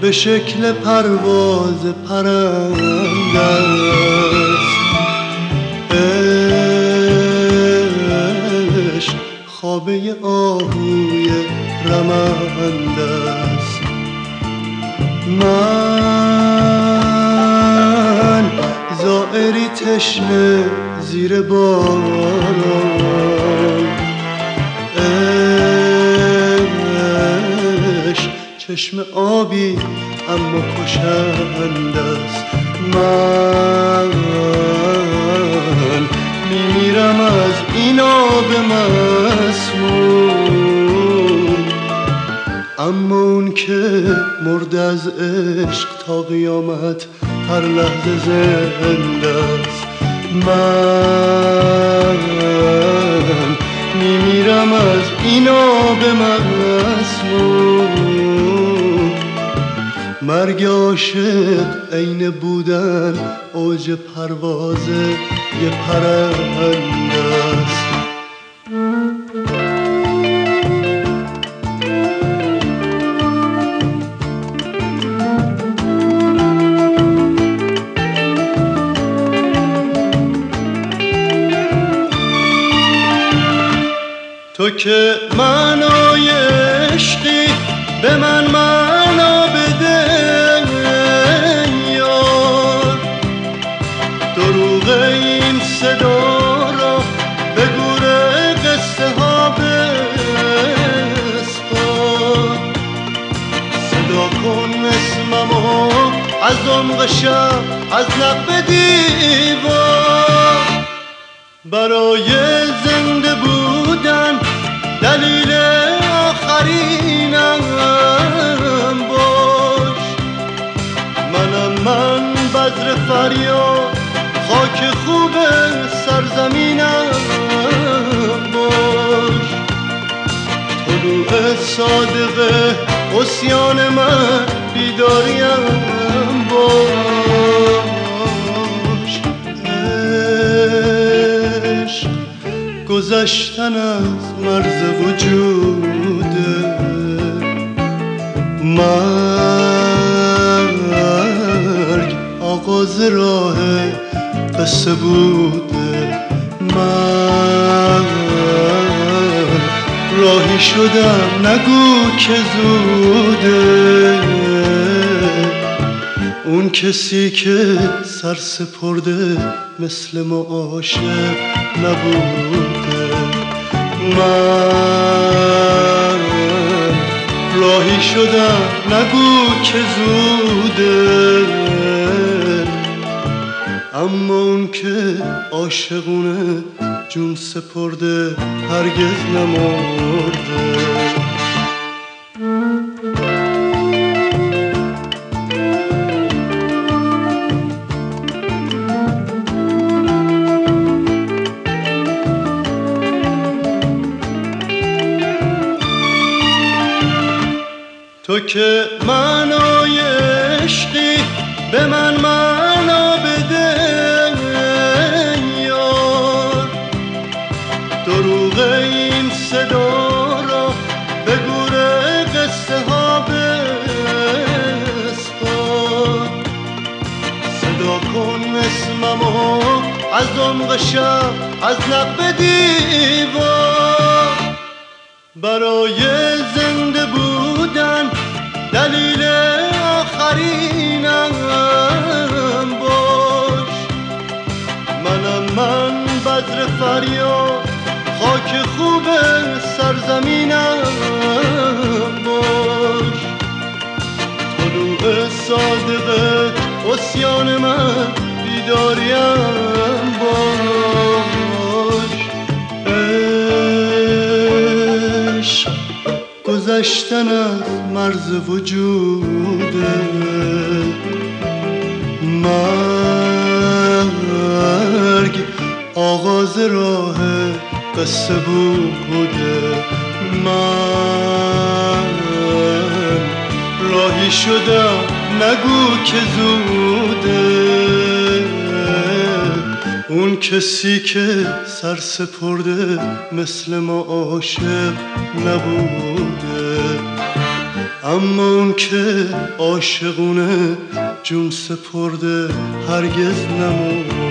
به شکل پرواز پرنده است. عشق خوابه آهوی رمنده است. من زائری تشنه زیر باران، عشق چشم آبی اما کشنده است. من میمیرم از این آب مسموم، اما اون که مرد از عشق تا قیامت هر لحظه زنده است. من میمیرم از این آب مسموم. مرگ عاشق عین بودن اوج پرواز یه پرنده است. تو که معنای عشقی به من معنا بده یار، دروغ این صدا را به گور قصه ها بسپار. صدا کن اسممو از عمق شب، از لب دیوار. برای زنده بودن دلیل آخرینم باش. من بذر فریاد، خاک خوب سرزمینم باش. طلوع صادق عصیان من بیداریم باش. عشق گذشتن از مرز وجوده، مرگ آغاز راه قصه بوده. من راهی شدم نگو که زوده، اون کسی که سر سپرده مثل ما عاشق نبوده. من راهی شدم نگو که زوده، اما اون که عاشقونه جون سپرده هرگز نمرده. تو که معنای عشقی به من معنا بده یار، دروغ این صدا را به گور قصه ها بسپار. صدا کن اسممو از عمق شب، از لب دیوار. برای زنده بودن دلیل آخرینم باش. من بذر فریاد، خاک خوب سرزمینم باش. طلوع صادق عصیان من بیداریم باش. عشق گذشتن از مرز وجوده، مرگ آغاز راه قصه بوده. من راهی شدم نگو که زوده، اون کسی که سر سپرده مثل ما عاشق نبوده. اما اون که عاشقونه جون سپرده هرگز نمرده.